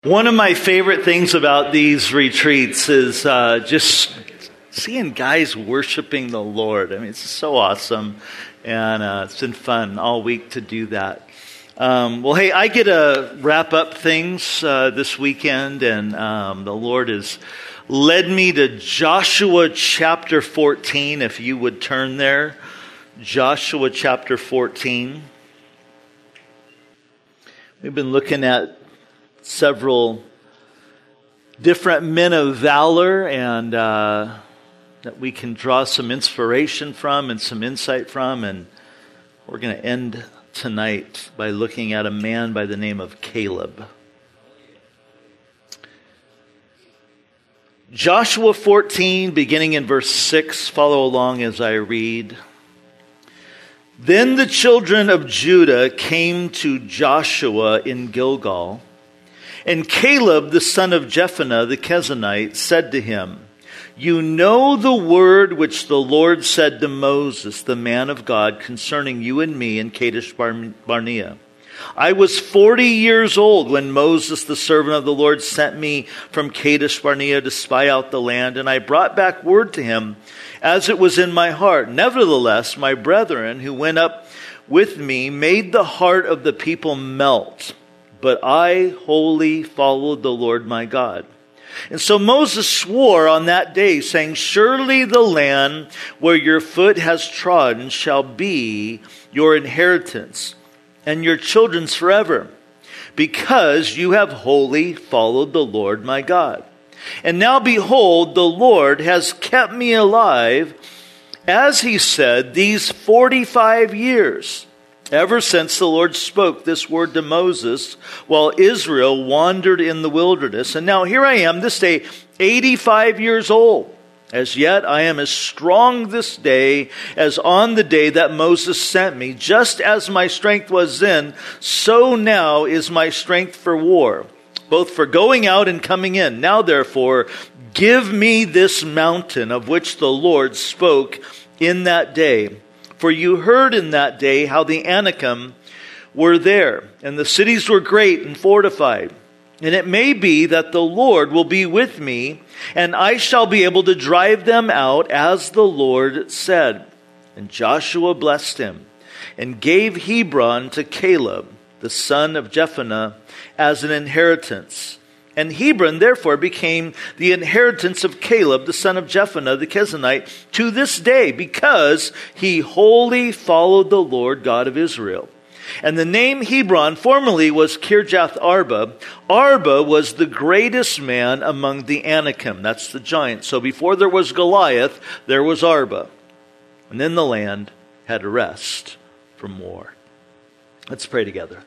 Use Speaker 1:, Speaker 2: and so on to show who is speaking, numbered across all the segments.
Speaker 1: One of my favorite things about these retreats is just seeing guys worshiping the Lord. I mean, it's so awesome, and it's been fun all week to do that. Well, hey, I get to wrap up things this weekend, and the Lord has led me to Joshua chapter 14, if you would turn there. Joshua chapter 14. We've been looking at several different men of valor and that we can draw some inspiration from and some insight from. And we're going to end tonight by looking at a man by the name of Caleb. Joshua 14, beginning in verse 6. Follow along as I read. Then the children of Judah came to Joshua in Gilgal. And Caleb, the son of Jephunneh the Kenizzite, said to him, "You know the word which the Lord said to Moses, the man of God, concerning you and me in Kadesh Barnea. I was 40 years old when Moses, the servant of the Lord, sent me from Kadesh Barnea to spy out the land, and I brought back word to him as it was in my heart. Nevertheless, my brethren who went up with me made the heart of the people melt. But I wholly followed the Lord my God. And so Moses swore on that day, saying, Surely the land where your foot has trodden shall be your inheritance, and your children's forever, because you have wholly followed the Lord my God. And now behold, the Lord has kept me alive, as he said, these 45 years. Ever since the Lord spoke this word to Moses while Israel wandered in the wilderness. And now here I am this day, 85 years old. As yet I am as strong this day as on the day that Moses sent me. Just as my strength was then, so now is my strength for war, both for going out and coming in. Now therefore, give me this mountain of which the Lord spoke in that day. For you heard in that day how the Anakim were there, and the cities were great and fortified. And it may be that the Lord will be with me, and I shall be able to drive them out, as the Lord said. And Joshua blessed him, and gave Hebron to Caleb, the son of Jephunneh, as an inheritance. And Hebron therefore became the inheritance of Caleb, the son of Jephunneh the Kenizzite, to this day, because he wholly followed the Lord God of Israel. And the name Hebron formerly was Kirjath Arba. Arba was the greatest man among the Anakim. That's the giant. So before there was Goliath, there was Arba. And then the land had a rest from war. Let's pray together.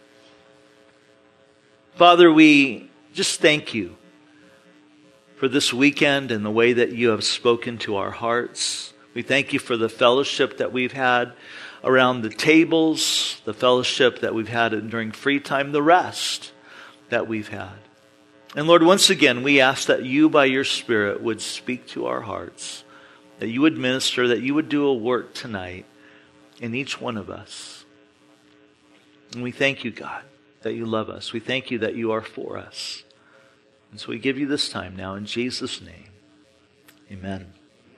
Speaker 1: Father, we just thank you for this weekend and the way that you have spoken to our hearts. We thank you for the fellowship that we've had around the tables, the fellowship that we've had during free time, the rest that we've had. And Lord, once again, we ask that you by your Spirit would speak to our hearts, that you would minister, that you would do a work tonight in each one of us. And we thank you, God, that you love us. We thank you that you are for us. And so we give you this time now in Jesus' name. Amen.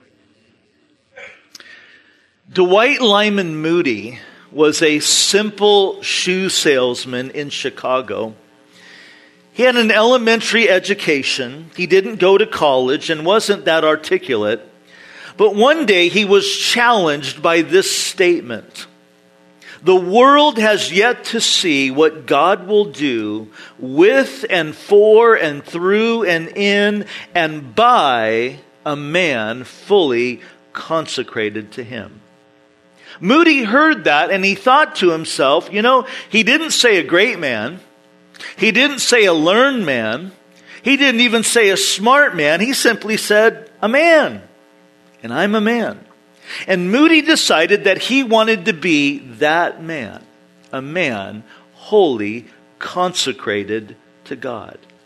Speaker 1: Dwight Lyman Moody was a simple shoe salesman in Chicago. He had an elementary education. He didn't go to college and wasn't that articulate. But one day he was challenged by this statement. The world has yet to see what God will do with and for and through and in and by a man fully consecrated to him. Moody heard that and he thought to himself, he didn't say a great man. He didn't say a learned man. He didn't even say a smart man. He simply said, a man. And I'm a man. And Moody decided that he wanted to be that man, a man wholly consecrated to God.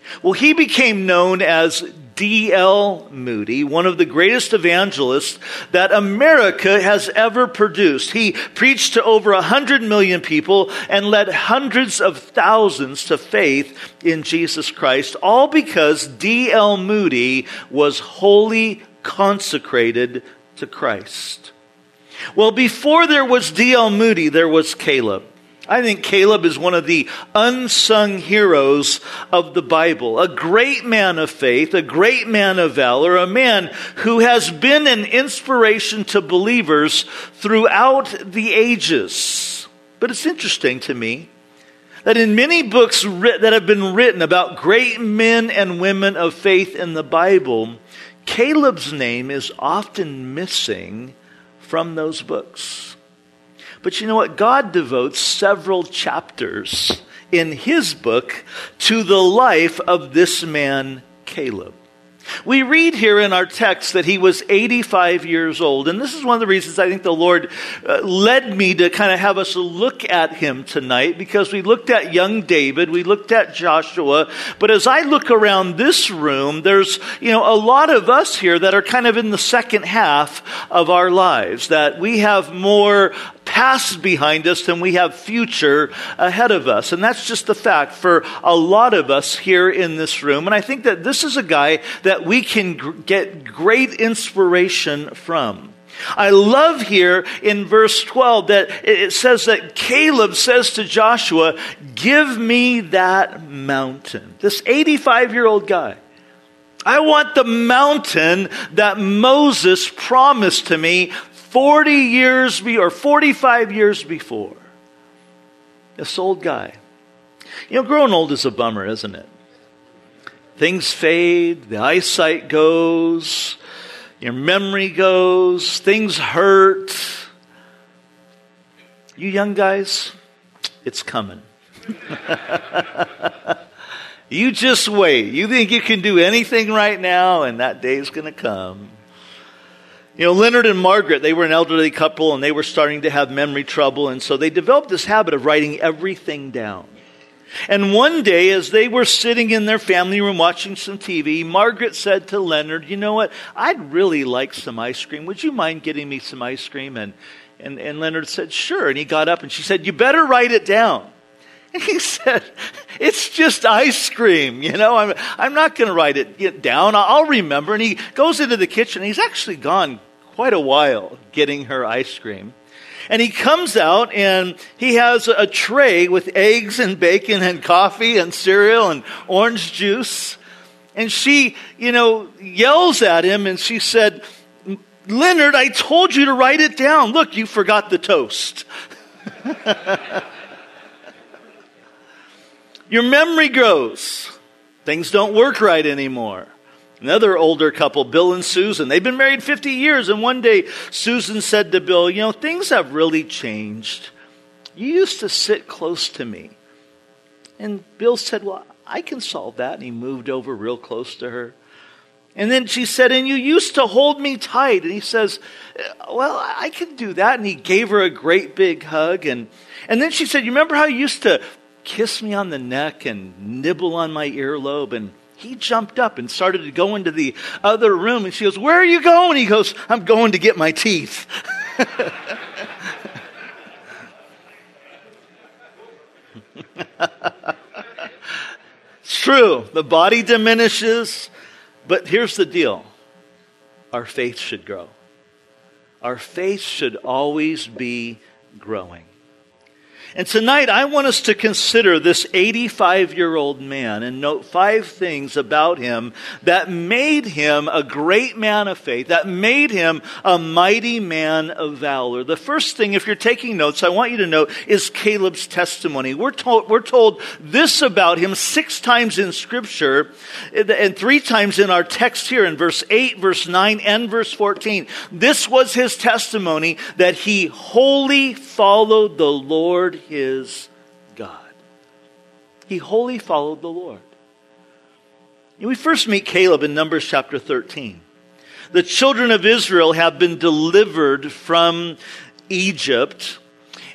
Speaker 1: Well, he became known as D.L. Moody, one of the greatest evangelists that America has ever produced. He preached to over 100 million people and led hundreds of thousands to faith in Jesus Christ, all because D.L. Moody was wholly consecrated to Christ. Well, before there was D.L. Moody, there was Caleb. I think Caleb is one of the unsung heroes of the Bible. A great man of faith, a great man of valor, a man who has been an inspiration to believers throughout the ages. But it's interesting to me that in many books that have been written about great men and women of faith in the Bible, Caleb's name is often missing from those books. But you know what? God devotes several chapters in his book to the life of this man, Caleb. We read here in our text that he was 85 years old. And this is one of the reasons I think the Lord led me to kind of have us look at him tonight, because we looked at young David, we looked at Joshua. But as I look around this room, there's, a lot of us here that are kind of in the second half of our lives, that we have more past behind us than we have future ahead of us. And that's just the fact for a lot of us here in this room. And I think that this is a guy that we can get great inspiration from. I love here in verse 12 that it says that Caleb says to Joshua, "Give me that mountain." This 85-year-old guy. I want the mountain that Moses promised to me 45 years before. This old guy. Growing old is a bummer, isn't it? Things fade, the eyesight goes, your memory goes, things hurt. You young guys, it's coming. You just wait. You think you can do anything right now, and that day's going to come. Leonard and Margaret, they were an elderly couple, and they were starting to have memory trouble, and so they developed this habit of writing everything down. And one day, as they were sitting in their family room watching some TV, Margaret said to Leonard, "You know what? I'd really like some ice cream. Would you mind getting me some ice cream?" And Leonard said, "Sure." And he got up and she said, "You better write it down." And he said, "It's just ice cream, I'm not going to write it down. I'll remember." And he goes into the kitchen. He's actually gone quite a while getting her ice cream. And he comes out and he has a tray with eggs and bacon and coffee and cereal and orange juice. And she, yells at him and she said, "Leonard, I told you to write it down. Look, you forgot the toast." Your memory goes. Things don't work right anymore. Another older couple, Bill and Susan, they've been married 50 years. And one day, Susan said to Bill, "Things have really changed. You used to sit close to me." And Bill said, "Well, I can solve that." And he moved over real close to her. And then she said, "And you used to hold me tight." And he says, "Well, I can do that." And he gave her a great big hug. And then she said, "You remember how you used to kiss me on the neck and nibble on my earlobe?" And he jumped up and started to go into the other room. And she goes, "Where are you going?" He goes, "I'm going to get my teeth." It's true. The body diminishes. But here's the deal. Our faith should grow. Our faith should always be growing. And tonight, I want us to consider this 85-year-old man and note 5 things about him that made him a great man of faith, that made him a mighty man of valor. The first thing, if you're taking notes, I want you to note, is Caleb's testimony. We're told this about him 6 times in Scripture and 3 times in our text here in verse 8, verse 9, and verse 14. This was his testimony, that he wholly followed the Lord his God. He wholly followed the Lord. We first meet Caleb in Numbers chapter 13. The children of Israel have been delivered from Egypt,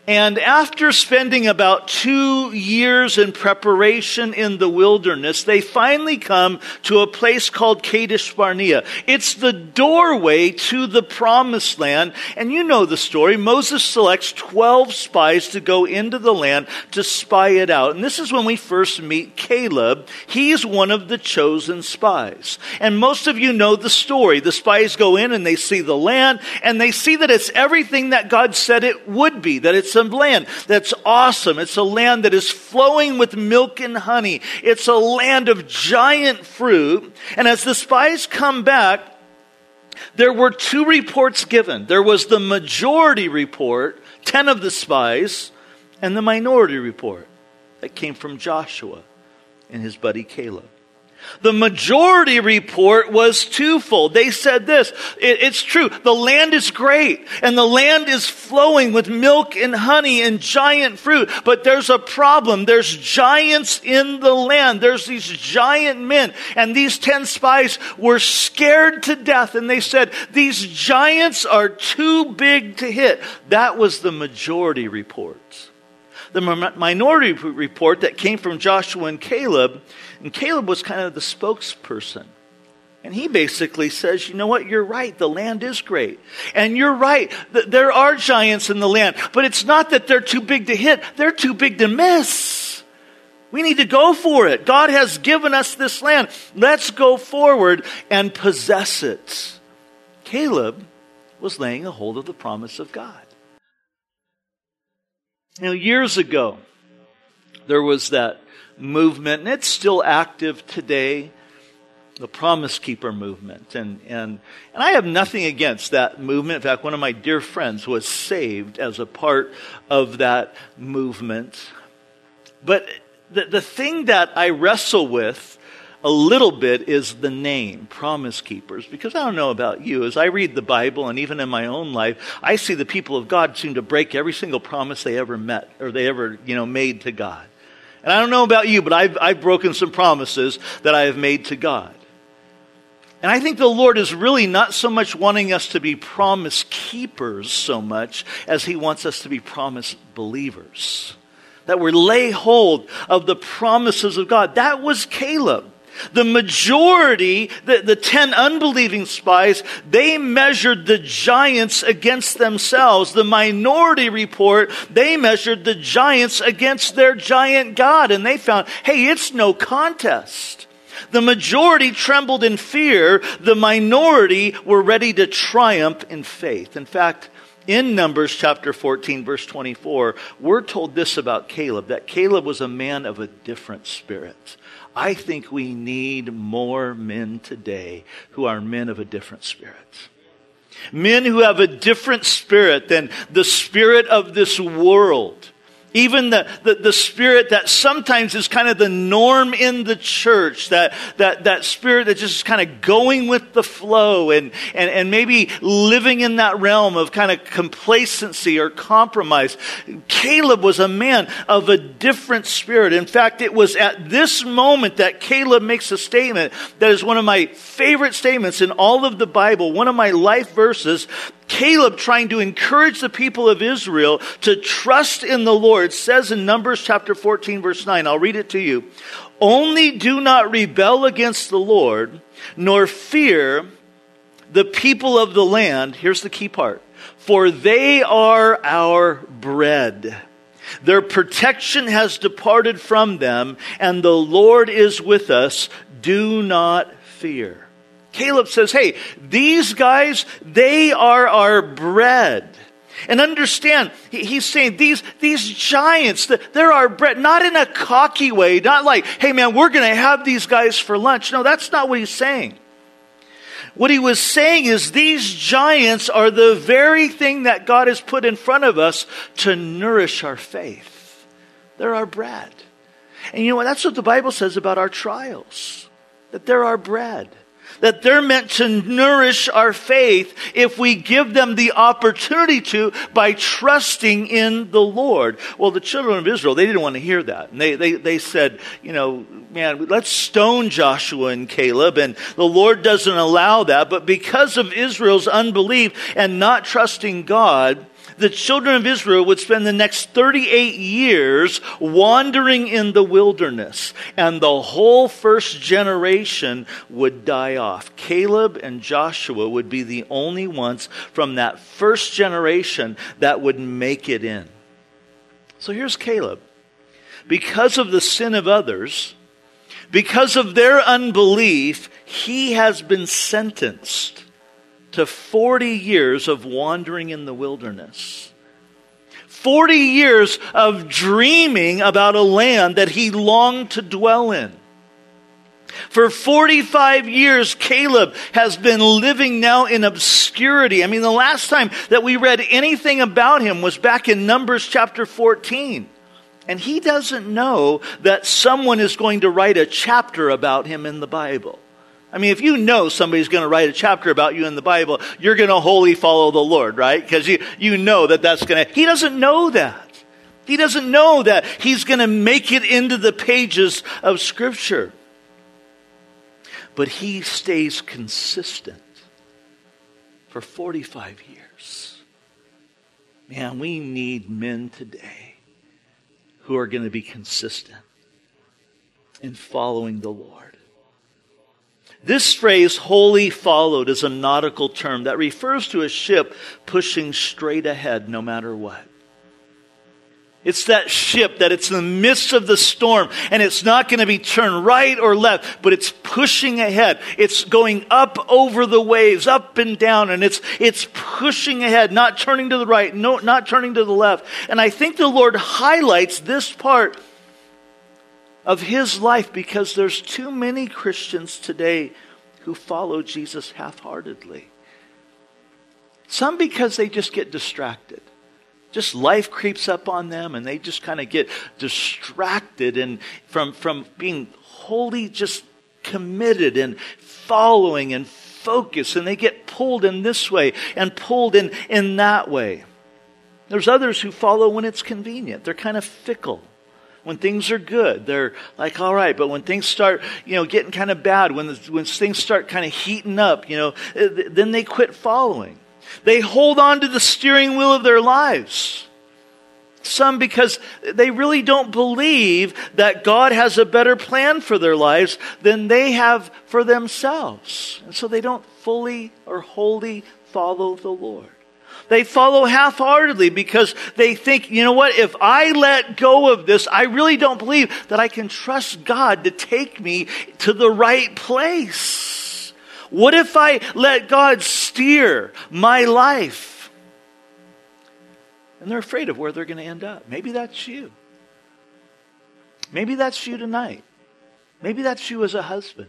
Speaker 1: And after spending about 2 years in preparation in the wilderness, they finally come to a place called Kadesh Barnea. It's the doorway to the promised land. And you know the story. Moses selects 12 spies to go into the land to spy it out. And this is when we first meet Caleb. He's one of the chosen spies. And most of you know the story. The spies go in and they see the land, and they see that it's everything that God said it would be, that it's a land that's awesome. It's a land that is flowing with milk and honey. It's a land of giant fruit. And as the spies come back, there were 2 reports given. There was the majority report, 10 of the spies, and the minority report that came from Joshua and his buddy Caleb. The majority report was twofold. They said this, it's true, the land is great, and the land is flowing with milk and honey and giant fruit, but there's a problem. There's giants in the land. There's these giant men, and these 10 spies were scared to death, and they said, these giants are too big to hit. That was the majority report. The minority report that came from Joshua and Caleb was kind of the spokesperson. And he basically says, you know what, you're right, the land is great. And you're right, there are giants in the land. But it's not that they're too big to hit, they're too big to miss. We need to go for it. God has given us this land. Let's go forward and possess it. Caleb was laying a hold of the promise of God. You know, years ago, there was that movement, and it's still active today, the Promise Keeper movement. And I have nothing against that movement. In fact, one of my dear friends was saved as a part of that movement. But the thing that I wrestle with a little bit is the name, Promise Keepers. Because I don't know about you, as I read the Bible and even in my own life, I see the people of God seem to break every single promise they ever met or they ever, made to God. And I don't know about you, but I've broken some promises that I have made to God. And I think the Lord is really not so much wanting us to be promise keepers so much as He wants us to be promise believers. That we lay hold of the promises of God. That was Caleb. The majority, the 10 unbelieving spies, they measured the giants against themselves. The minority report, they measured the giants against their giant God. And they found, hey, it's no contest. The majority trembled in fear. The minority were ready to triumph in faith. In fact, in Numbers chapter 14, verse 24, we're told this about Caleb, that Caleb was a man of a different spirit. I think we need more men today who are men of a different spirit. Men who have a different spirit than the spirit of this world. Even the spirit that sometimes is kind of the norm in the church, that spirit that just is kind of going with the flow and maybe living in that realm of kind of complacency or compromise. Caleb was a man of a different spirit. In fact, it was at this moment that Caleb makes a statement that is one of my favorite statements in all of the Bible, one of my life verses. Caleb, trying to encourage the people of Israel to trust in the Lord, says in Numbers chapter 14, verse 9, I'll read it to you. Only do not rebel against the Lord, nor fear the people of the land. Here's the key part. For they are our bread. Their protection has departed from them, and the Lord is with us. Do not fear. Caleb says, hey, these guys, they are our bread. And understand, he's saying these giants, they're our bread, not in a cocky way, not like, hey man, we're going to have these guys for lunch. No, that's not what he's saying. What he was saying is these giants are the very thing that God has put in front of us to nourish our faith. They're our bread. And you know what? That's what the Bible says about our trials, that they're our bread. That they're meant to nourish our faith if we give them the opportunity to by trusting in the Lord. Well, the children of Israel, they didn't want to hear that. And they said, man, let's stone Joshua and Caleb. And the Lord doesn't allow that. But because of Israel's unbelief and not trusting God, the children of Israel would spend the next 38 years wandering in the wilderness, and the whole first generation would die off. Caleb and Joshua would be the only ones from that first generation that would make it in. So here's Caleb. Because of the sin of others, because of their unbelief, he has been sentenced to 40 years of wandering in the wilderness. 40 years of dreaming about a land that he longed to dwell in. For 45 years, Caleb has been living now in obscurity. I mean, the last time that we read anything about him was back in Numbers chapter 14. And he doesn't know that someone is going to write a chapter about him in the Bible. I mean, if you know somebody's going to write a chapter about you in the Bible, you're going to wholly follow the Lord, right? Because you know that that's going to... He doesn't know that. He doesn't know that he's going to make it into the pages of Scripture. But he stays consistent for 45 years. Man, we need men today who are going to be consistent in following the Lord. This phrase, wholly followed, is a nautical term that refers to a ship pushing straight ahead no matter what. It's that ship that it's in the midst of the storm and it's not going to be turned right or left, but it's pushing ahead. It's going up over the waves, up and down, and it's pushing ahead, not turning to the right, no, not turning to the left. And I think the Lord highlights this part of his life because there's too many Christians today who follow Jesus half-heartedly. Some because they just get distracted. Just life creeps up on them and they just kind of get distracted and from being wholly just committed and following and focused, and they get pulled in this way and pulled in that way. There's others who follow when it's convenient. They're kind of fickle. When things are good, they're like, all right. But when things start, getting kind of bad, when things start kind of heating up, then they quit following. They hold on to the steering wheel of their lives. Some because they really don't believe that God has a better plan for their lives than they have for themselves. And so they don't fully or wholly follow the Lord. They follow half-heartedly because they think, you know what, if I let go of this, I really don't believe that I can trust God to take me to the right place. What if I let God steer my life? And they're afraid of where they're going to end up. Maybe that's you. Maybe that's you tonight. Maybe that's you as a husband.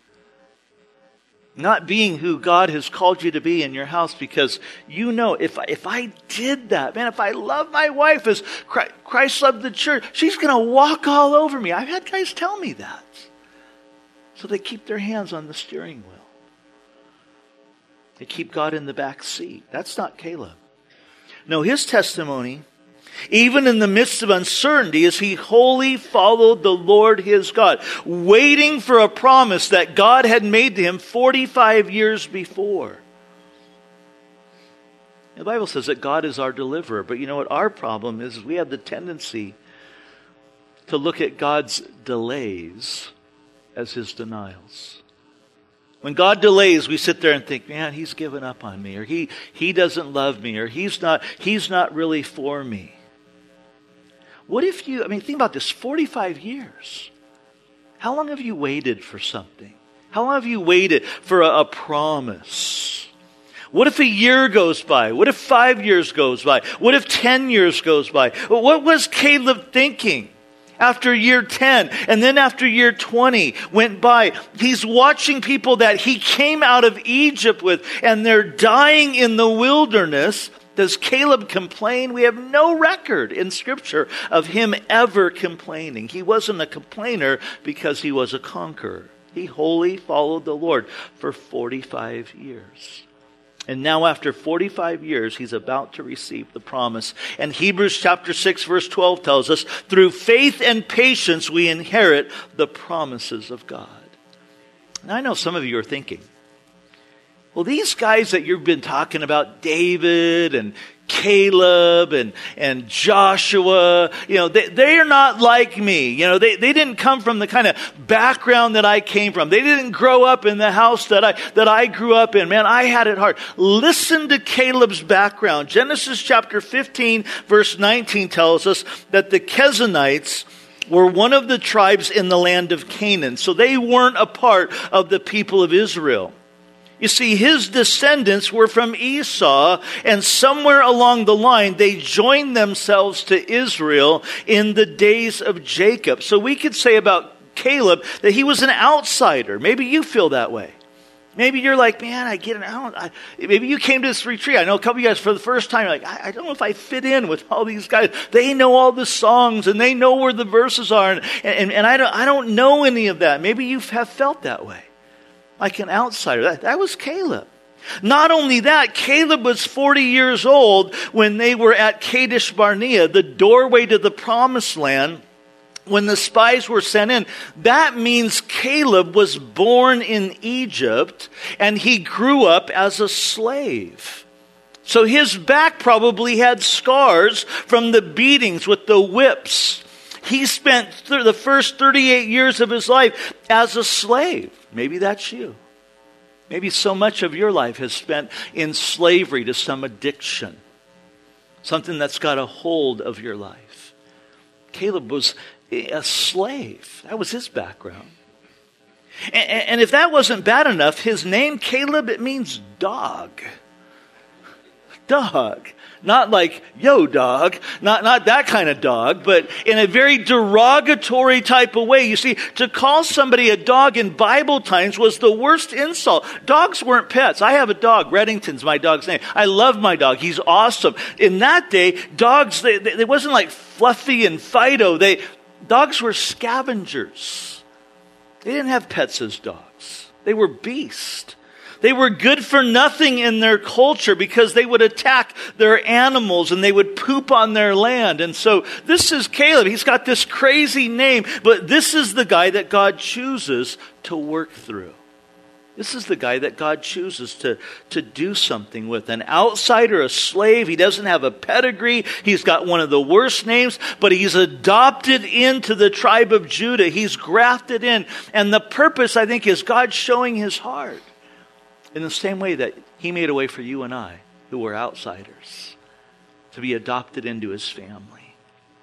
Speaker 1: Not being who God has called you to be in your house because you know if I did that, man, if I love my wife as Christ loved the church, she's going to walk all over me. I've had guys tell me that. So they keep their hands on the steering wheel. They keep God in the back seat. That's not Caleb. No, his testimony, even in the midst of uncertainty, is he wholly followed the Lord his God, waiting for a promise that God had made to him 45 years before. The Bible says that God is our deliverer, but you know what our problem is we have the tendency to look at God's delays as his denials. When God delays, we sit there and think, man, he's given up on me, or he doesn't love me, or he's not really for me. What if think about this, 45 years. How long have you waited for something? How long have you waited for a promise? What if a year goes by? What if 5 years goes by? What if 10 years goes by? What was Caleb thinking? After year 10 and then after year 20 went by, he's watching people that he came out of Egypt with and they're dying in the wilderness. Does Caleb complain? We have no record in Scripture of him ever complaining. He wasn't a complainer because he was a conqueror. He wholly followed the Lord for 45 years. And now after 45 years, he's about to receive the promise. And Hebrews chapter 6 verse 12 tells us, through faith and patience we inherit the promises of God. And I know some of you are thinking, Well, these guys that you've been talking about, David and Caleb and Joshua, they are not like me. They didn't come from the kind of background that I came from. They didn't grow up in the house that I grew up in. Man, I had it hard. Listen to Caleb's background. Genesis chapter 15, verse 19 tells us that the Kenites were one of the tribes in the land of Canaan. So they weren't a part of the people of Israel. You see, his descendants were from Esau, and somewhere along the line, they joined themselves to Israel in the days of Jacob. So we could say about Caleb that he was an outsider. Maybe you feel that way. Maybe you're like, man, maybe you came to this retreat. I know a couple of you guys for the first time, you're like, I don't know if I fit in with all these guys. They know all the songs, and they know where the verses are, and I don't know any of that. Maybe you have felt that way. Like an outsider. That was Caleb. Not only that, Caleb was 40 years old when they were at Kadesh Barnea, the doorway to the promised land, when the spies were sent in. That means Caleb was born in Egypt and he grew up as a slave. So his back probably had scars from the beatings with the whips. He spent the first 38 years of his life as a slave. Maybe that's you. Maybe so much of your life has spent in slavery to some addiction. Something that's got a hold of your life. Caleb was a slave. That was his background. And if that wasn't bad enough, his name, Caleb, it means dog. Dog. Not like, yo dog, not that kind of dog, but in a very derogatory type of way. You see, to call somebody a dog in Bible times was the worst insult. Dogs weren't pets. I have a dog. Reddington's my dog's name. I love my dog. He's awesome. In that day, dogs, they wasn't like Fluffy and Fido. Dogs were scavengers. They didn't have pets as dogs. They were beasts. They were good for nothing in their culture because they would attack their animals and they would poop on their land. And so this is Caleb. He's got this crazy name, but this is the guy that God chooses to work through. This is the guy that God chooses to do something with. An outsider, a slave. He doesn't have a pedigree. He's got one of the worst names, but he's adopted into the tribe of Judah. He's grafted in. And the purpose, I think, is God showing his heart. In the same way that he made a way for you and I, who were outsiders, to be adopted into his family.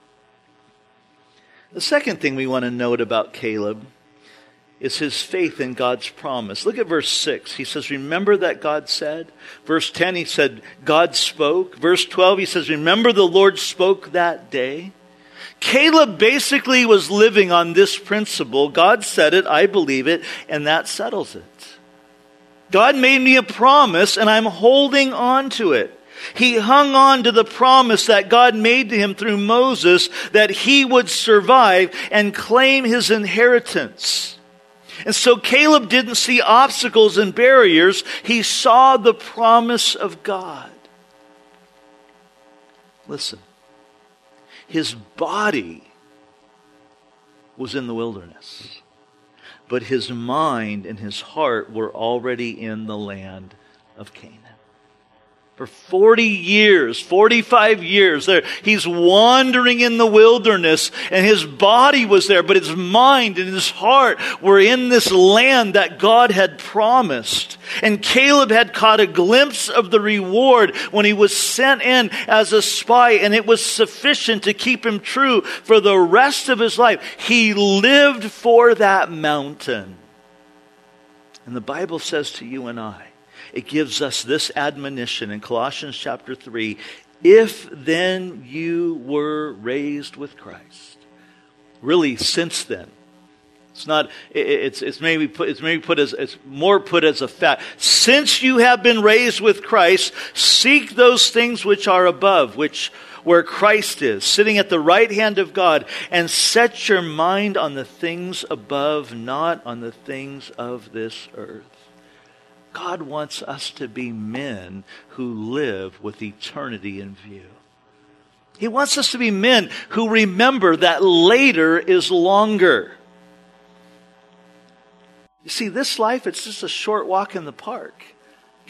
Speaker 1: The second thing we want to note about Caleb is his faith in God's promise. Look at verse 6. He says, remember that God said. Verse 10, he said, God spoke. Verse 12, he says, remember the Lord spoke that day. Caleb basically was living on this principle. God said it, I believe it, and that settles it. God made me a promise, and I'm holding on to it. He hung on to the promise that God made to him through Moses that he would survive and claim his inheritance. And so Caleb didn't see obstacles and barriers. He saw the promise of God. Listen, his body was in the wilderness, but his mind and his heart were already in the land of Canaan. For 40 years, 45 years, he's wandering in the wilderness, and his body was there, but his mind and his heart were in this land that God had promised. And Caleb had caught a glimpse of the reward when he was sent in as a spy, and it was sufficient to keep him true for the rest of his life. He lived for that mountain. And the Bible says to you and I, it gives us this admonition in Colossians chapter 3. If then you were raised with Christ. Really, since then. It's not, it's more put as a fact. Since you have been raised with Christ, seek those things which are above, where Christ is, sitting at the right hand of God, and set your mind on the things above, not on the things of this earth. God wants us to be men who live with eternity in view. He wants us to be men who remember that later is longer. You see, this life, it's just a short walk in the park.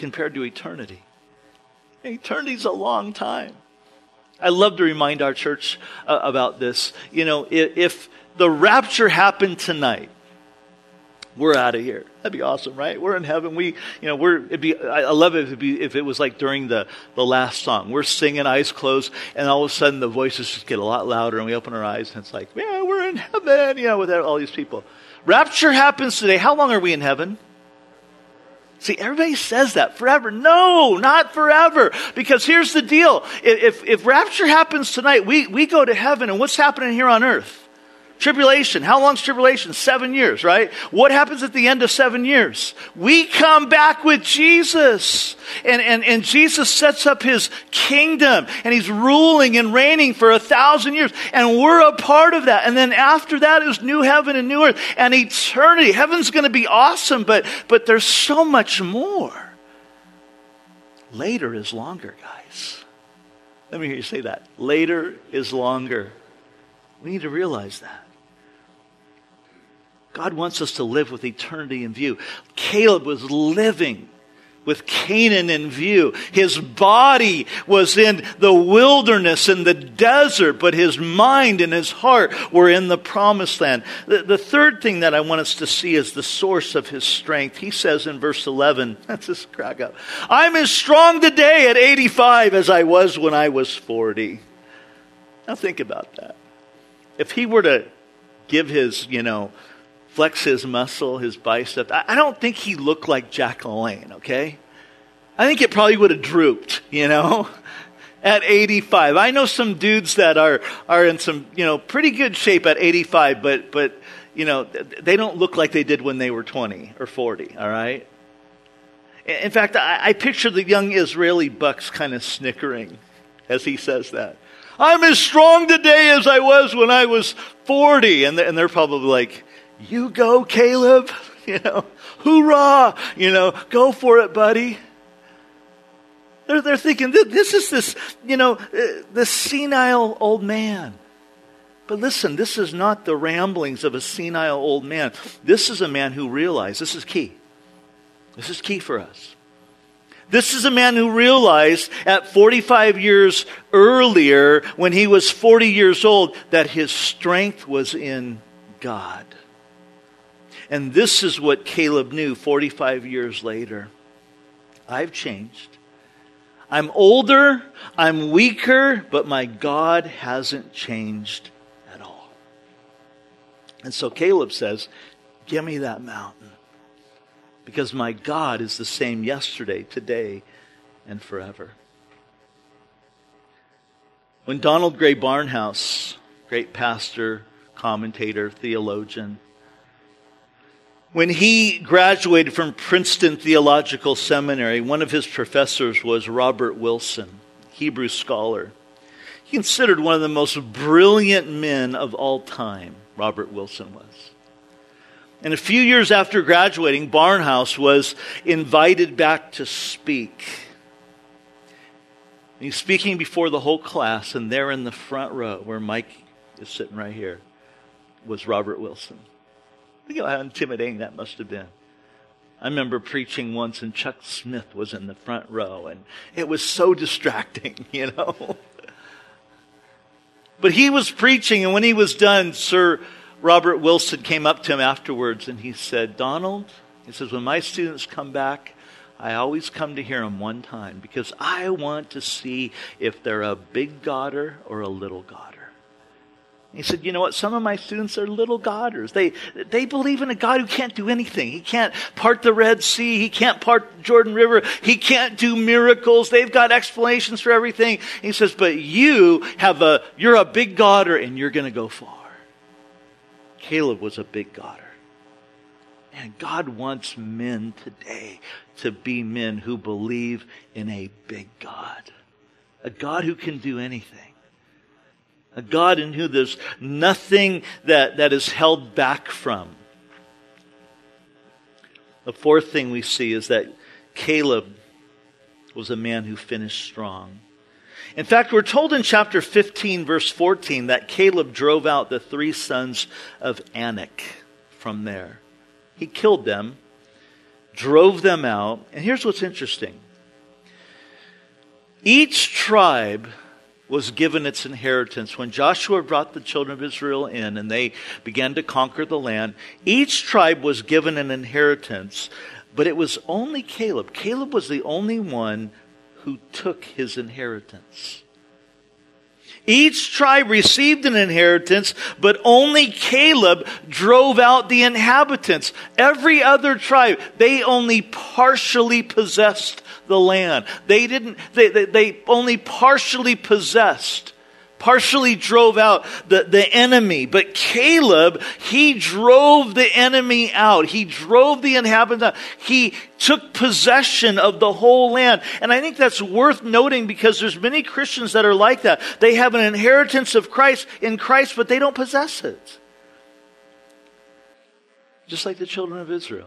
Speaker 1: compared to eternity. Eternity's a long time. I love to remind our church about this. You know, if the rapture happened tonight, we're out of here. That'd be awesome, right? We're in heaven. I love it if it was like during the last song. We're singing, eyes closed, and all of a sudden the voices just get a lot louder, and we open our eyes, and it's like, yeah, we're in heaven, with all these people. Rapture happens today. How long are we in heaven? See, everybody says that, forever. No, not forever. Because here's the deal. If rapture happens tonight, we go to heaven, and what's happening here on earth? Tribulation. How long's tribulation? 7 years, right? What happens at the end of 7 years? We come back with Jesus. And Jesus sets up his kingdom. And he's ruling and reigning for 1,000 years. And we're a part of that. And then after that is new heaven and new earth. And eternity. Heaven's going to be awesome. But there's so much more. Later is longer, guys. Let me hear you say that. Later is longer. We need to realize that. God wants us to live with eternity in view. Caleb was living with Canaan in view. His body was in the wilderness and the desert, but his mind and his heart were in the promised land. The third thing that I want us to see is the source of his strength. He says in verse 11, let's just crack up. I'm as strong today at 85 as I was when I was 40. Now think about that. If he were to give his, flex his muscle, his bicep, I don't think he looked like Jack LaLanne, okay? I think it probably would have drooped, at 85. I know some dudes that are in some, pretty good shape at 85, but they don't look like they did when they were 20 or 40, all right? In fact, I picture the young Israeli bucks kind of snickering as he says that. I'm as strong today as I was when I was 40. And they're probably like, you go, Caleb. Hoorah. Go for it, buddy. They're thinking, this is this senile old man. But listen, this is not the ramblings of a senile old man. This is a man who realized, this is key. This is key for us. This is a man who realized at 45 years earlier, when he was 40 years old, that his strength was in God. And this is what Caleb knew 45 years later. I've changed. I'm older, I'm weaker, but my God hasn't changed at all. And so Caleb says, give me that mountain. Because my God is the same yesterday, today, and forever. When Donald Gray Barnhouse, great pastor, commentator, theologian, when he graduated from Princeton Theological Seminary, one of his professors was Robert Wilson, Hebrew scholar. He considered one of the most brilliant men of all time, Robert Wilson was. And a few years after graduating, Barnhouse was invited back to speak. And he's speaking before the whole class, and there in the front row, where Mike is sitting right here, was Robert Wilson. Think of how intimidating that must have been. I remember preaching once, and Chuck Smith was in the front row, and it was so distracting, But he was preaching, and when he was done, Sir Robert Wilson came up to him afterwards and he said, Donald, he says, when my students come back, I always come to hear them one time because I want to see if they're a big Godder or a little Godder. He said, you know what? Some of my students are little Godders. They believe in a God who can't do anything. He can't part the Red Sea. He can't part the Jordan River. He can't do miracles. They've got explanations for everything. He says, but you're a big Godder and you're going to go far. Caleb was a big Godder. And God wants men today to be men who believe in a big God. A God who can do anything. A God in whom there's nothing that is held back from. The fourth thing we see is that Caleb was a man who finished strong. In fact, we're told in chapter 15, verse 14, that Caleb drove out the 3 sons of Anak from there. He killed them. drove them out. And here's what's interesting. Each tribe was given its inheritance. When Joshua brought the children of Israel in and they began to conquer the land, each tribe was given an inheritance, but it was only Caleb. Caleb was the only one who took his inheritance. Each tribe received an inheritance, but only Caleb drove out the inhabitants. Every other tribe, they only partially possessed the land. They only partially possessed, partially drove out the enemy. But Caleb, he drove the enemy out. He drove the inhabitants out. He took possession of the whole land. And I think that's worth noting because there's many Christians that are like that. They have an inheritance of Christ in Christ, but they don't possess it. Just like the children of Israel.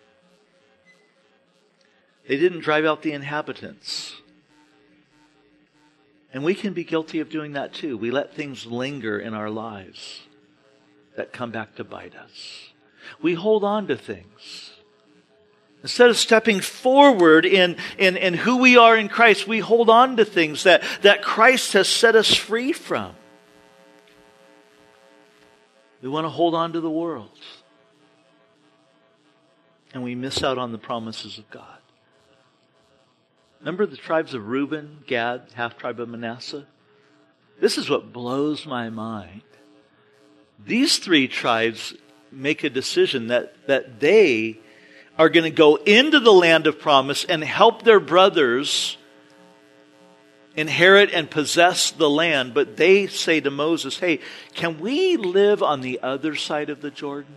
Speaker 1: They didn't drive out the inhabitants. And we can be guilty of doing that too. We let things linger in our lives that come back to bite us. We hold on to things. Instead of stepping forward in who we are in Christ, we hold on to things that Christ has set us free from. We want to hold on to the world. And we miss out on the promises of God. Remember the tribes of Reuben, Gad, half-tribe of Manasseh? This is what blows my mind. These three tribes make a decision that they are going to go into the land of promise and help their brothers inherit and possess the land. But they say to Moses, hey, can we live on the other side of the Jordan?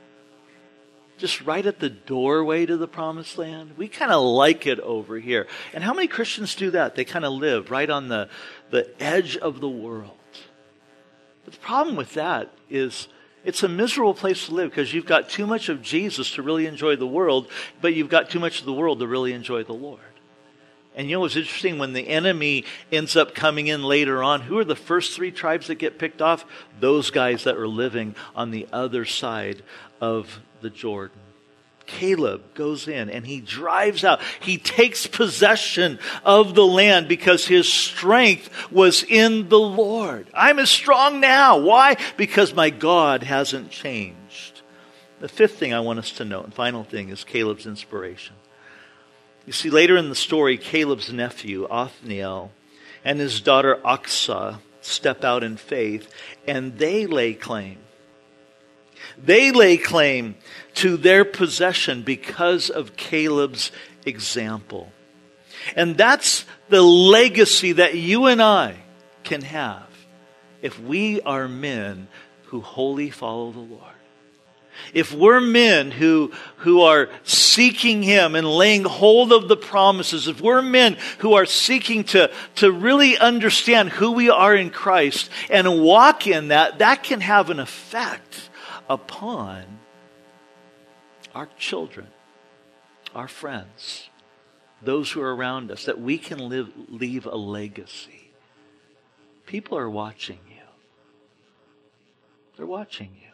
Speaker 1: Just right at the doorway to the promised land. We kind of like it over here. And how many Christians do that? They kind of live right on the edge of the world. But the problem with that is it's a miserable place to live because you've got too much of Jesus to really enjoy the world, but you've got too much of the world to really enjoy the Lord. And you know what's interesting? When the enemy ends up coming in later on, who are the first three tribes that get picked off? Those guys that are living on the other side of the Jordan. Caleb goes in and he drives out. He takes possession of the land because his strength was in the Lord. I'm as strong now. Why? Because my God hasn't changed. The fifth thing I want us to note, and final thing, is Caleb's inspiration. You see, later in the story, Caleb's nephew, Othniel, and his daughter Achsah step out in faith, and they lay claim. They lay claim to their possession because of Caleb's example. And that's the legacy that you and I can have if we are men who wholly follow the Lord. If we're men who are seeking Him and laying hold of the promises, if we're men who are seeking to really understand who we are in Christ and walk in that, that can have an effect upon our children, our friends, those who are around us, that we can leave a legacy. People are watching you. They're watching you.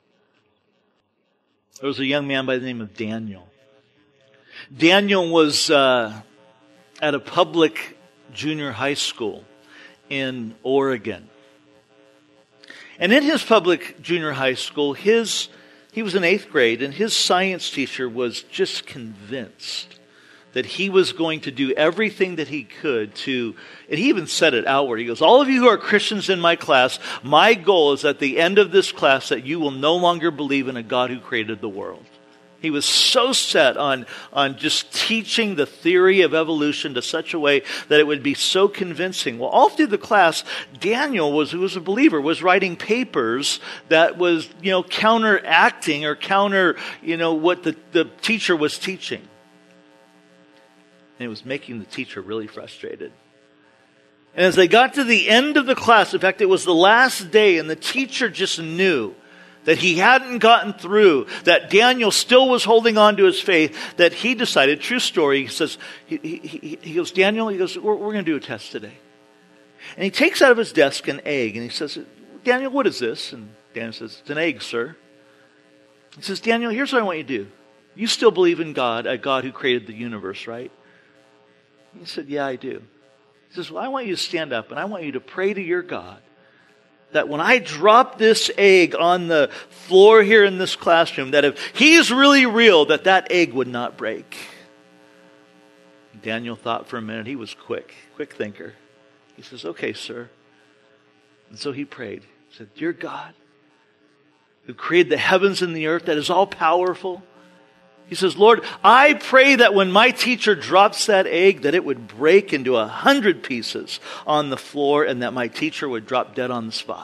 Speaker 1: There was a young man by the name of Daniel. Daniel was at a public junior high school in Oregon. And in his public junior high school, he was in 8th grade, and his science teacher was just convinced that he was going to do everything that he could to, and he even said it outward. He goes, all of you who are Christians in my class, my goal is at the end of this class that you will no longer believe in a God who created the world. He was so set on just teaching the theory of evolution to such a way that it would be so convincing. Well, all through the class, Daniel, who was a believer, was writing papers that was, counteracting or counter, what the teacher was teaching. And it was making the teacher really frustrated. And as they got to the end of the class, in fact, it was the last day, and the teacher just knew that he hadn't gotten through, that Daniel still was holding on to his faith, that he decided, true story, he says, he goes, Daniel, he goes, we're going to do a test today. And he takes out of his desk an egg, and he says, Daniel, what is this? And Daniel says, it's an egg, sir. He says, Daniel, here's what I want you to do. You still believe in God, a God who created the universe, right? He said, yeah, I do. He says, well, I want you to stand up and I want you to pray to your God that when I drop this egg on the floor here in this classroom, that if He's really real, that egg would not break. Daniel thought for a minute. He was quick thinker. He says, okay, sir. And so he prayed. He said, dear God, who created the heavens and the earth, that is all powerful. He says, Lord, I pray that when my teacher drops that egg, that it would break into 100 pieces on the floor and that my teacher would drop dead on the spot.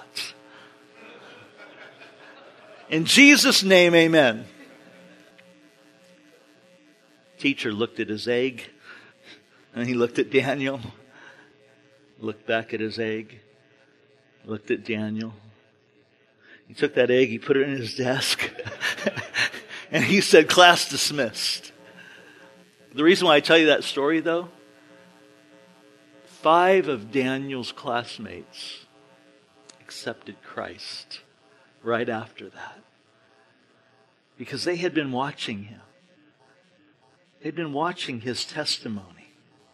Speaker 1: In Jesus' name, amen. Teacher looked at his egg and he looked at Daniel, looked back at his egg, looked at Daniel. He took that egg, he put it in his desk. And he said, class dismissed. The reason why I tell you that story, though, 5 of Daniel's classmates accepted Christ right after that. Because they had been watching him. They'd been watching his testimony.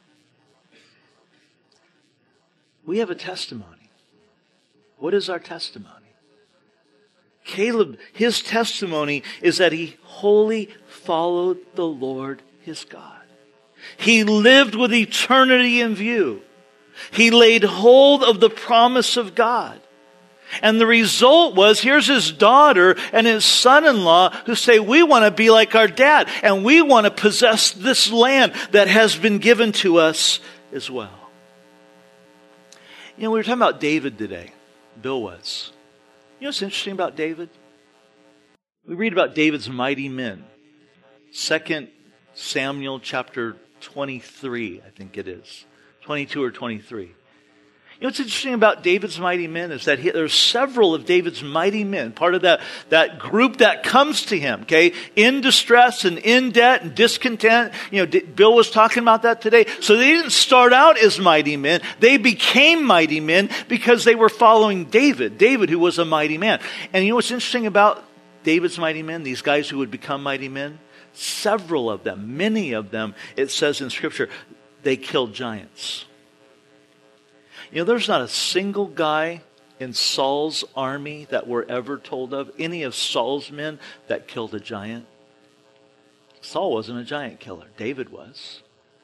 Speaker 1: We have a testimony. What is our testimony? Caleb, his testimony is that he wholly followed the Lord his God. He lived with eternity in view. He laid hold of the promise of God. And the result was, here's his daughter and his son-in-law who say, we want to be like our dad, and we want to possess this land that has been given to us as well. You know, we were talking about David today. Bill was. You know what's interesting about David? We read about David's mighty men. 2 Samuel chapter 23, I think it is. 22 or 23. You know what's interesting about David's mighty men is that there's several of David's mighty men, part of that group that comes to him, okay, in distress and in debt and discontent. You know, Bill was talking about that today. So they didn't start out as mighty men. They became mighty men because they were following David, who was a mighty man. And you know what's interesting about David's mighty men, these guys who would become mighty men? Several of them, many of them, it says in Scripture, they killed giants. You know, there's not a single guy in Saul's army that we're ever told of, any of Saul's men, that killed a giant. Saul wasn't a giant killer. David was.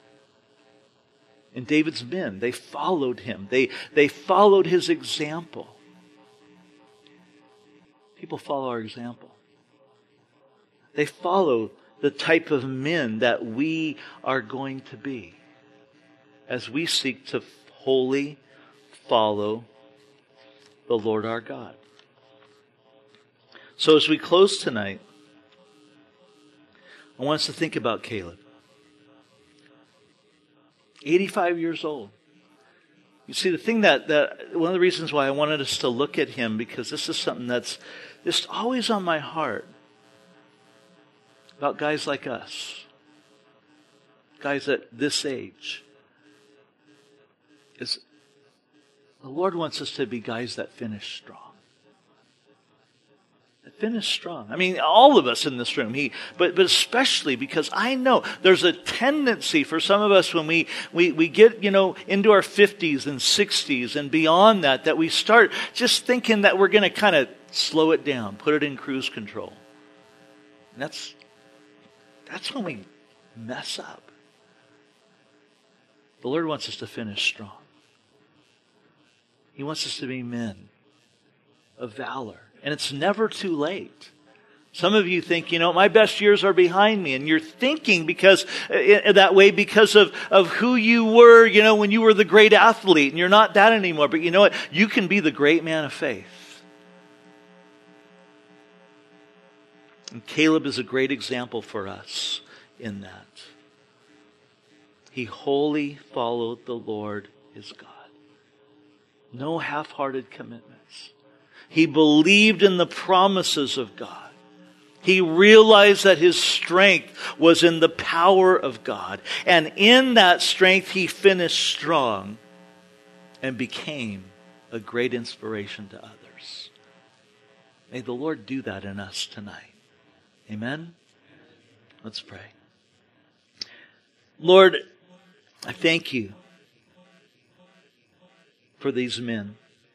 Speaker 1: And David's men, they followed him. They followed his example. People follow our example. They follow the type of men that we are going to be as we seek to wholly follow the Lord our God. So as we close tonight, I want us to think about Caleb. 85 years old. You see, the thing that one of the reasons why I wanted us to look at him, because this is something that's just always on my heart about guys like us, guys at this age, is the Lord wants us to be guys that finish strong. That finish strong. I mean, all of us in this room, but especially because I know there's a tendency for some of us when we get, you know, into our 50s and 60s and beyond that we start just thinking that we're going to kind of slow it down, put it in cruise control. And that's when we mess up. The Lord wants us to finish strong. He wants us to be men of valor. And it's never too late. Some of you think, you know, my best years are behind me. And you're thinking that way because of who you were, you know, when you were the great athlete. And you're not that anymore. But you know what? You can be the great man of faith. And Caleb is a great example for us in that. He wholly followed the Lord his God. No half-hearted commitments. He believed in the promises of God. He realized that his strength was in the power of God. And in that strength, he finished strong and became a great inspiration to others. May the Lord do that in us tonight. Amen? Let's pray. Lord, I thank you for these men.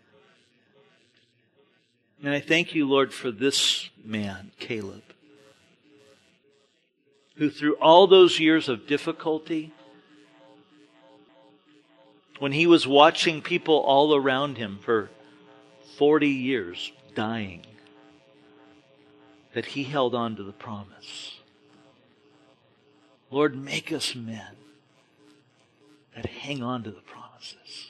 Speaker 1: And I thank you, Lord, for this man, Caleb, who through all those years of difficulty, when he was watching people all around him for 40 years dying, that he held on to the promise. Lord, make us men that hang on to the promises.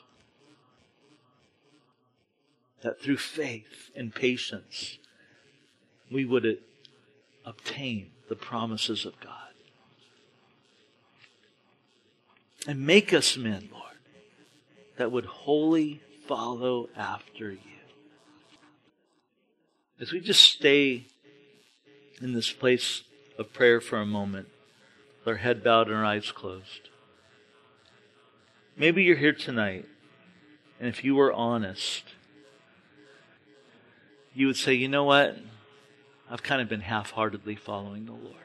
Speaker 1: That through faith and patience, we would obtain the promises of God. And make us men, Lord, that would wholly follow after you. As we just stay in this place of prayer for a moment, with our head bowed and our eyes closed. Maybe you're here tonight, and if you were honest, you would say, you know what? I've kind of been half-heartedly following the Lord.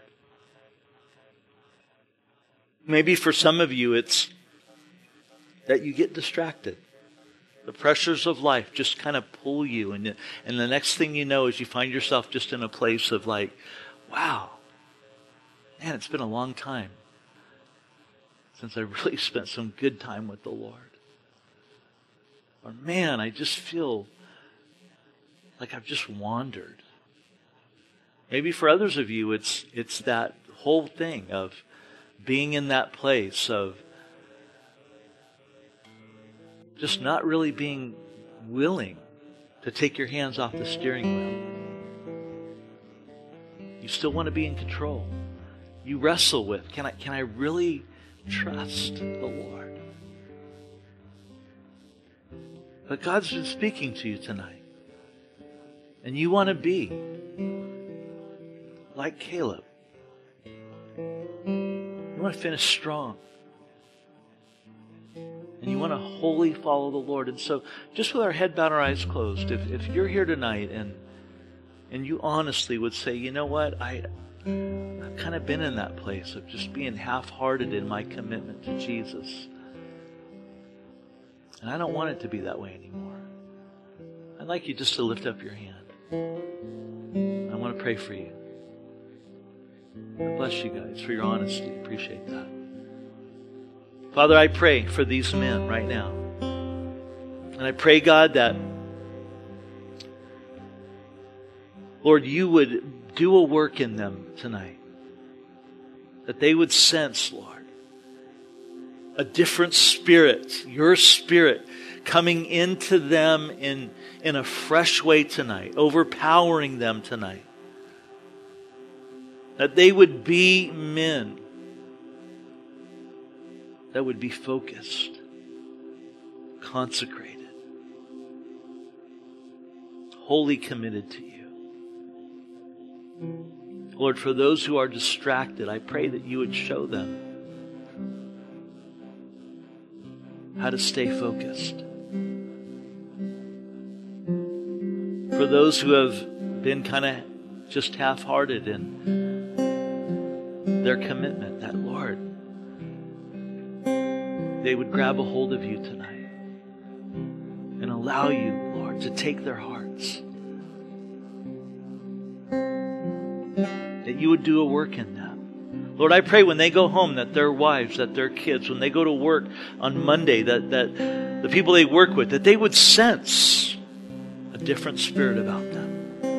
Speaker 1: Maybe for some of you, it's that you get distracted. The pressures of life just kind of pull you, and the next thing you know is you find yourself just in a place of like, wow, man, it's been a long time since I really spent some good time with the Lord. Or man, I just feel like I've just wandered. Maybe for others of you, it's that whole thing of being in that place of just not really being willing to take your hands off the steering wheel. You still want to be in control. You wrestle with, can I really trust the Lord? But God's been speaking to you tonight. And you want to be like Caleb. You want to finish strong. And you want to wholly follow the Lord. And so, just with our head bowed and our eyes closed, if you're here tonight and you honestly would say, you know what, I've kind of been in that place of just being half-hearted in my commitment to Jesus. And I don't want it to be that way anymore. I'd like you just to lift up your hand. I want to pray for you. God bless you guys for your honesty. Appreciate that. Father, I pray for these men right now. And I pray, God, that, Lord, you would do a work in them tonight. That they would sense, Lord, a different spirit, your spirit, coming into them in a fresh way tonight, overpowering them tonight. That they would be men that would be focused, consecrated, wholly committed to you. Lord, for those who are distracted, I pray that you would show them how to stay focused. For those who have been kind of just half-hearted in their commitment, that, Lord, they would grab a hold of you tonight and allow you, Lord, to take their hearts. That you would do a work in them. Lord, I pray when they go home that their wives, that their kids, when they go to work on Monday, that the people they work with, that they would sense a different spirit about them.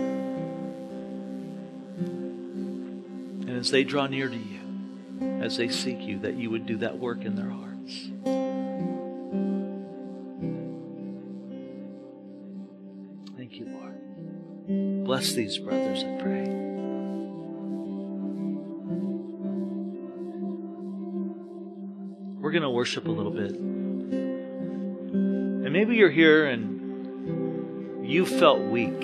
Speaker 1: And as they draw near to you, as they seek you, that you would do that work in their hearts. Thank you, Lord. Bless these brothers, I pray. We're going to worship a little bit. And maybe you're here and you felt weak.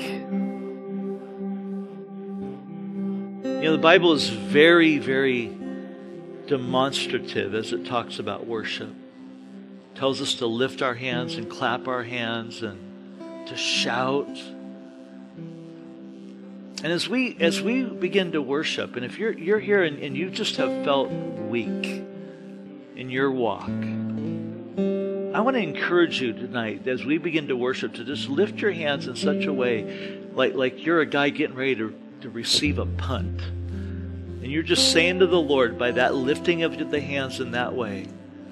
Speaker 1: You know, the Bible is very, very demonstrative as it talks about worship. It tells us to lift our hands and clap our hands and to shout. And as we begin to worship, and if you're here and you just have felt weak in your walk, I want to encourage you tonight as we begin to worship to just lift your hands in such a way like you're a guy getting ready to receive a punt. And you're just saying to the Lord by that lifting of the hands in that way,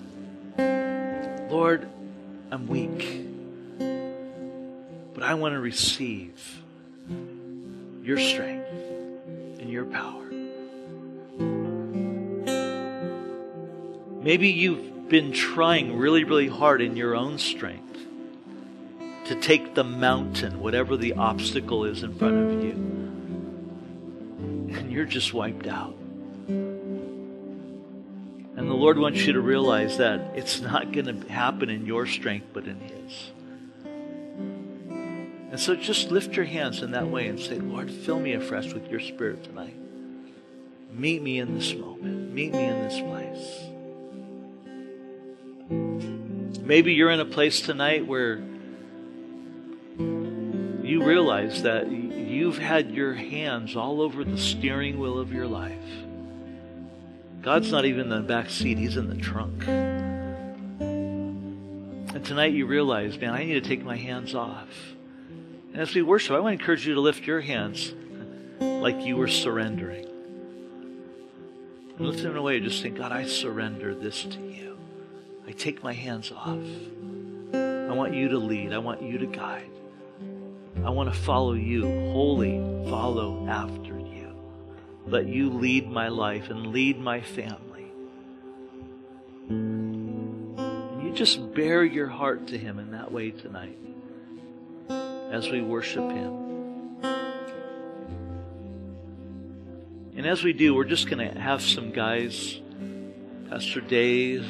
Speaker 1: Lord, I'm weak, but I want to receive your strength and your power. Maybe you've been trying really, really hard in your own strength to take the mountain, whatever the obstacle is in front of you, and you're just wiped out. And the Lord wants you to realize that it's not going to happen in your strength, but in His. And so just lift your hands in that way and say, Lord, fill me afresh with your Spirit tonight. Meet me in this moment. Meet me in this place. Maybe you're in a place tonight where you realize that you've had your hands all over the steering wheel of your life. God's not even in the back seat. He's in the trunk. And tonight you realize, man, I need to take my hands off. And as we worship, I want to encourage you to lift your hands like you were surrendering. And lift them in a way of just saying, God, I surrender this to you. I take my hands off. I want you to lead. I want you to guide. I want to follow you, wholly follow after you. Let you lead my life and lead my family. And you just bare your heart to Him in that way tonight as we worship Him. And as we do, we're just going to have some guys, Pastor Dave,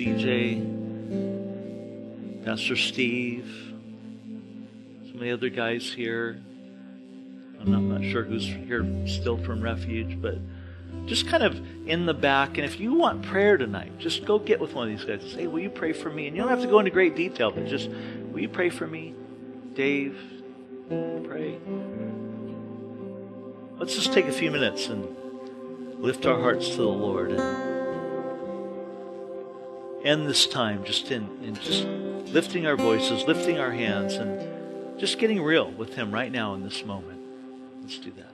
Speaker 1: CJ, Pastor Steve, some of the other guys here. I'm not sure who's here still from Refuge, but just kind of in the back. And if you want prayer tonight, just go get with one of these guys and say, will you pray for me? And you don't have to go into great detail, but just, will you pray for me? Dave, pray. Let's just take a few minutes and lift our hearts to the Lord and end this time just in just lifting our voices, lifting our hands, and just getting real with Him right now in this moment. Let's do that.